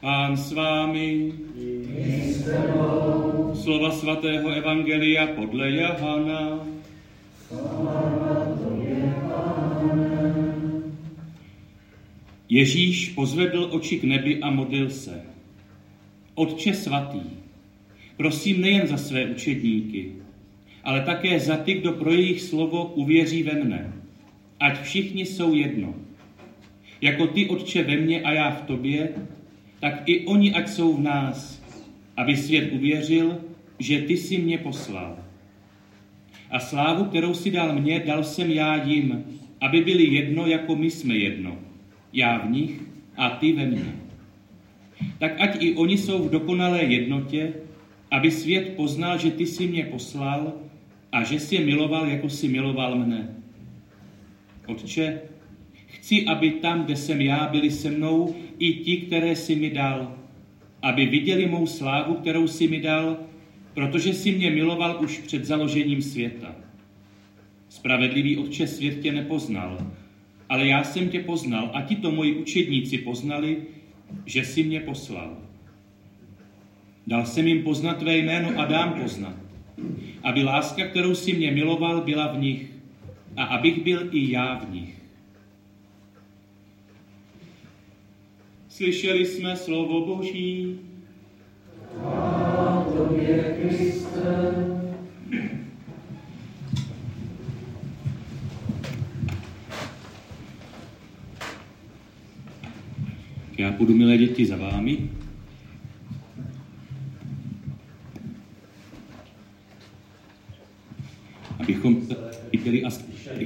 Pán s vámi. Slova svatého evangelia podle Johana. Ježíš pozvedl oči k nebi a modlil se. Otče svatý, prosím nejen za své učedníky, ale také za ty, kdo pro jejich slovo uvěří ve mne. Ať všichni jsou jedno. Jako ty, Otče, ve mně a já v tobě, tak i oni, ať jsou v nás, aby svět uvěřil, že ty jsi mě poslal. A slávu, kterou si dal mně, dal jsem já jim, aby byli jedno, jako my jsme jedno. Já v nich a ty ve mně. Tak ať i oni jsou v dokonalé jednotě, aby svět poznal, že ty jsi mě poslal a že jsi je miloval, jako jsi miloval mne. Otče, chci, aby tam, kde jsem já, byli se mnou i ti, které jsi mi dal, aby viděli mou slávu, kterou jsi mi dal, protože jsi mě miloval už před založením světa. Spravedlivý Otče, svět tě nepoznal, ale já jsem tě poznal a tito moji učedníci poznali, že jsi mě poslal. Dal jsem jim poznat tvé jméno a dám poznat, aby láska, kterou jsi mě miloval, byla v nich a abych byl i já v nich. Slyšeli jsme slovo Boží. Chvála tobě, Kriste. Já půjdu, milé děti, za vámi. Abychom viděli a slyšeli.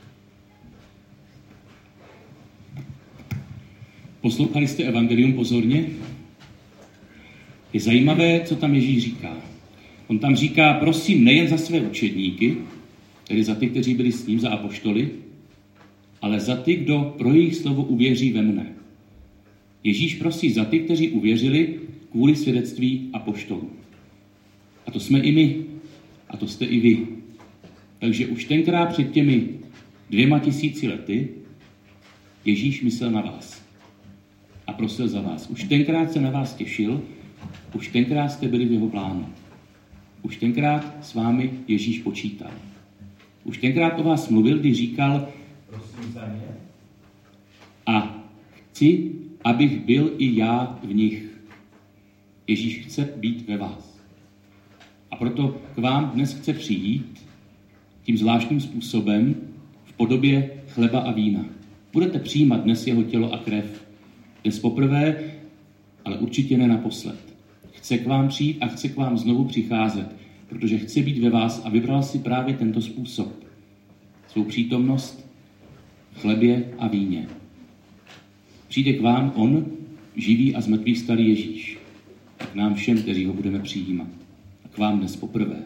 Poslouchali jste evangelium pozorně? Je zajímavé, co tam Ježíš říká. On tam říká, prosím nejen za své učedníky, tedy za ty, kteří byli s ním, za apoštoly, ale za ty, kdo pro jejich slovo uvěří ve mne. Ježíš prosí za ty, kteří uvěřili kvůli svědectví apoštolů. A to jsme i my. A to jste i vy. Takže už tenkrát před těmi 2000 lety Ježíš myslel na vás. A prosil za vás. Už tenkrát se na vás těšil, už tenkrát jste byli v jeho plánu. Už tenkrát s vámi Ježíš počítal. Už tenkrát o vás mluvil, když říkal, prosím za mě. A chci, abych byl i já v nich. Ježíš chce být ve vás. A proto k vám dnes chce přijít tím zvláštním způsobem v podobě chleba a vína. Budete přijímat dnes jeho tělo a krev. Dnes poprvé, ale určitě ne naposled. Chce k vám přijít a chce k vám znovu přicházet, protože chce být ve vás a vybral si právě tento způsob. Svou přítomnost v chlebě a víně. Přijde k vám on, živý a zmrtvých starý Ježíš. A k nám všem, kteří ho budeme přijímat. A k vám dnes poprvé.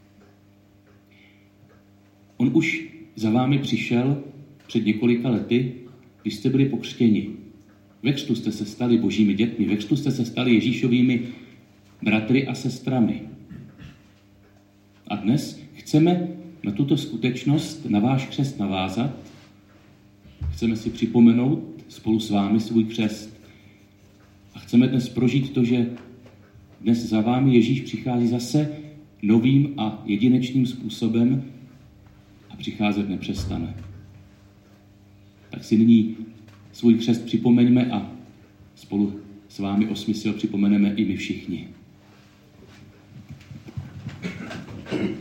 On už za vámi přišel před několika lety, když jste byli pokřtěni. Ve křtu jste se stali božími dětmi, ve křtu jste se stali Ježíšovými bratry a sestrami. A dnes chceme na tuto skutečnost, na váš křest navázat. Chceme si připomenout spolu s vámi svůj křest. A chceme dnes prožít to, že dnes za vámi Ježíš přichází zase novým a jedinečným způsobem a přicházet nepřestane. Tak si nyní svůj křest připomeňme a spolu s vámi osmi si ho připomeneme i my všichni.